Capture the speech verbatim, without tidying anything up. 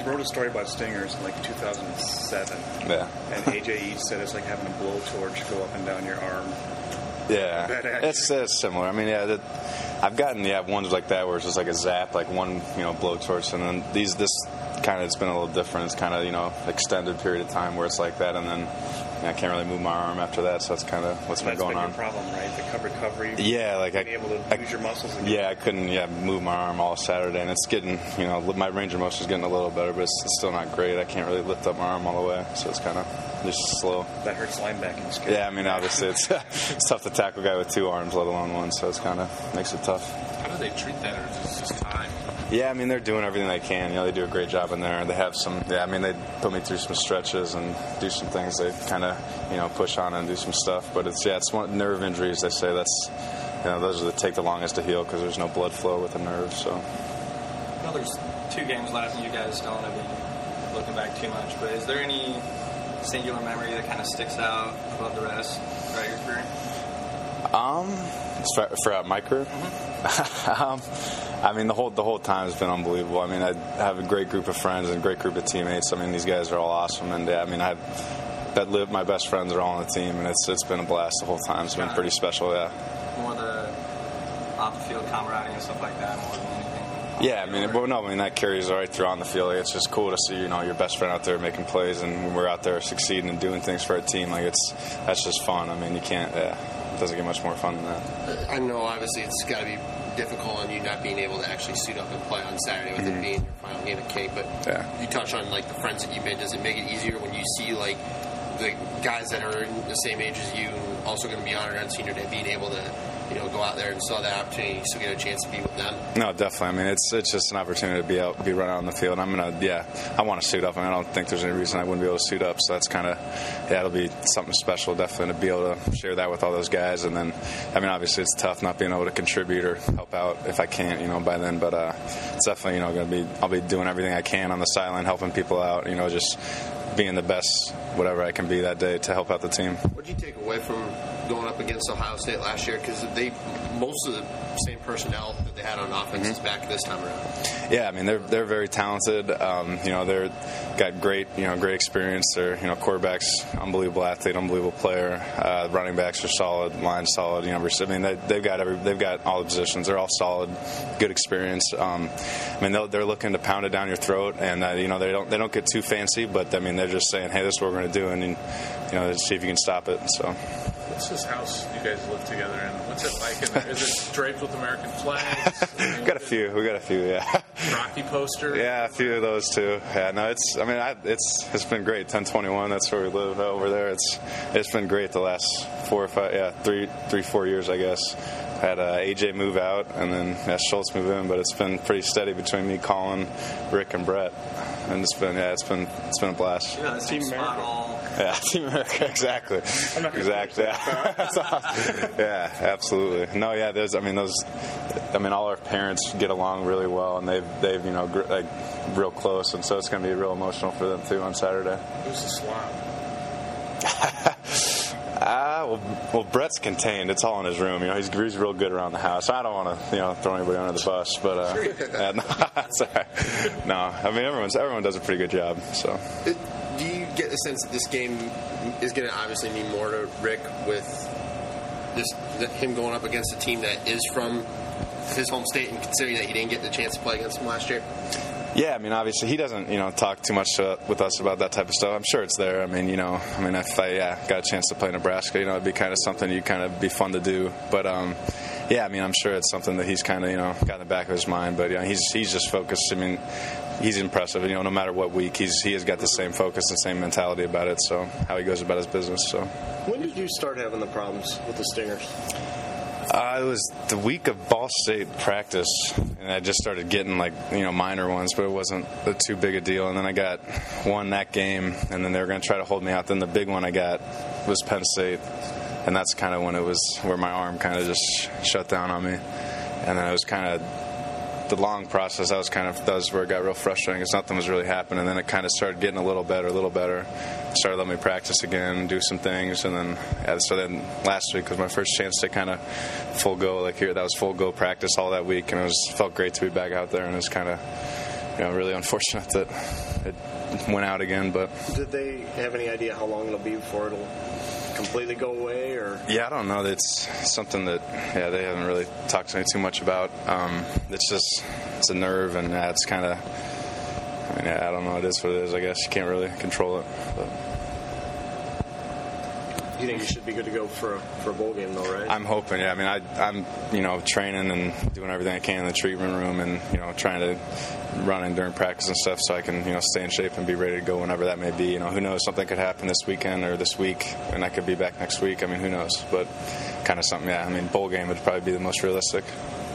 wrote a story about stingers in like two thousand seven. Yeah. And A J East said it's like having a blowtorch go up and down your arm. Yeah, it's, it's similar. I mean, yeah, the, I've gotten yeah ones like that where it's just like a zap, like one you know blowtorch, and then these this kind of it's been a little different. It's kind of you know extended period of time where it's like that, and then you know, I can't really move my arm after that. So that's kind of what's well, been going been on. Your problem, right? The cover recovery. Yeah, like being I able to I, use your muscles again. Yeah, I couldn't yeah move my arm all Saturday, and it's getting you know my range of motion is getting a little better, but it's, it's still not great. I can't really lift up my arm all the way, so it's kind of just slow. That hurts linebacking skills. Yeah, I mean obviously it's it's tough to tackle a guy with two arms, let alone one, so it's kind of makes it tough. How do they treat that, or is it just time? Yeah, I mean they're doing everything they can. You know, they do a great job in there. They have some. Yeah, I mean they put me through some stretches and do some things. They kind of you know push on and do some stuff. But it's yeah, it's one nerve injuries. They say that's you know those are that take the longest to heal because there's no blood flow with the nerve. So. Well, there's two games left, and you guys don't want to be looking back too much. But is there any singular memory that kind of sticks out above the rest throughout your career? Um, for, for my career, Mm-hmm. um, I mean the whole the whole time has been unbelievable. I mean I have a great group of friends and a great group of teammates. I mean these guys are all awesome, and yeah, I mean I've that live my best friends are all on the team, and it's it's been a blast the whole time. It's been pretty special. Yeah. More the off the field camaraderie and stuff like that, more than anything. Yeah, I mean, well, no, I mean that carries right through on the field. Like, it's just cool to see, you know, your best friend out there making plays, and when we're out there succeeding and doing things for our team, like it's that's just fun. I mean, you can't, yeah, it doesn't get much more fun than that. I know, obviously, it's got to be difficult on you not being able to actually suit up and play on Saturday with mm-hmm. it being your final game at Cape. But yeah. You touch on like the friends that you've made. Does it make it easier when you see like the guys that are the same age as you, and also going to be honored on Senior Day, being able to, you know, go out there and saw that opportunity, you still get a chance to be with them? No, definitely. I mean, it's it's just an opportunity to be out, be running out on the field. I'm gonna, yeah, I want to suit up. I mean, I don't think there's any reason I wouldn't be able to suit up. So that's kind of, yeah, it'll be something special, definitely, to be able to share that with all those guys. And then, I mean, obviously, it's tough not being able to contribute or help out if I can't, you know, by then. But uh, it's definitely, you know, going to be, I'll be doing everything I can on the sideline, helping people out. You know, just being the best, whatever I can be that day to help out the team. What did you take away from going up against Ohio State last year? Because they most of the same personnel that they had on offense mm-hmm. is back this time around. Yeah, I mean they're they're very talented. Um, you know, they're got great you know great experience. They're you know quarterbacks, unbelievable athlete, unbelievable player. Uh, running backs are solid, line solid. You know, I mean they, they've got every they've got all the positions. They're all solid, good experience. Um, I mean they're looking to pound it down your throat, and uh, you know they don't they don't get too fancy, but I mean they're just saying, hey, this is what we're going to do, and you know see if you can stop it. So. What's this house you guys live together in? What's it like in there? Is it draped with American flags? we got a few. We got a few. Yeah. Rocky poster. Yeah, a few of those too. Yeah, no, it's. I mean, I, it's it's been great. ten twenty-one. That's where we live over there. It's it's been great the last four or five. Yeah, three three four years, I guess. Had uh, A J move out, and then yeah, Schultz move in, but it's been pretty steady between me, Colin, Rick, and Brett, and it's been yeah, it's been it's been a blast. Yeah, Team America. Yeah, Team America, exactly, exactly. Yeah. yeah, absolutely. No, yeah, there's. I mean, those. I mean, all our parents get along really well, and they've they've you know gr- like real close, and so it's going to be real emotional for them too on Saturday. Who's the slob? Ah, well, well, Brett's contained. It's all in his room. You know, he's, he's real good around the house. I don't want to, you know, throw anybody under the bus, but uh, yeah, no, that's all right. No, I mean, everyone's everyone does a pretty good job. So, it, do you get the sense that this game is going to obviously mean more to Rick with just him going up against a team that is from his home state, and considering that he didn't get the chance to play against him last year? Yeah, I mean, obviously he doesn't, you know, talk too much to, with us about that type of stuff. I'm sure it's there. I mean, you know, I mean, if I yeah, got a chance to play Nebraska, you know, it'd be kind of something you kind of be fun to do. But um, yeah, I mean, I'm sure it's something that he's kind of, you know, got in the back of his mind. But you know, he's he's just focused. I mean, he's impressive. You know, no matter what week, he's he has got the same focus and same mentality about it. So how he goes about his business. So when did you start having the problems with the Stingers? Uh, it was the week of Ball State practice, and I just started getting, like, you know, minor ones, but it wasn't a too big a deal. And then I got one that game, and then they were going to try to hold me out. Then the big one I got was Penn State, and that's kind of when it was where my arm kind of just shut down on me. And then it was kind of the long process. That was kind of that was where it got real frustrating because nothing was really happening. And then it kind of started getting a little better, a little better. Started letting me practice again, do some things, and then yeah, so then last week was my first chance to kind of full go. Like here, that was full go practice all that week, and it was felt great to be back out there. And it was kind of, know, really unfortunate that it went out again. But Did they have any idea how long it'll be before it'll completely go away? Or yeah, I don't know. It's something that yeah they haven't really talked to me too much about. Um, it's just it's a nerve, and yeah, it's kind of. I mean, yeah, I don't know. It is what it is. I guess you can't really control it. But. you think you should be good to go for a, for a bowl game, though, right? I'm hoping. Yeah, I mean, I, I'm you know training and doing everything I can in the treatment room, and you know trying to run in during practice and stuff, so I can you know stay in shape and be ready to go whenever that may be. You know, who knows? Something could happen this weekend or this week, and I could be back next week. I mean, who knows? But kind of something. Yeah, I mean, bowl game would probably be the most realistic.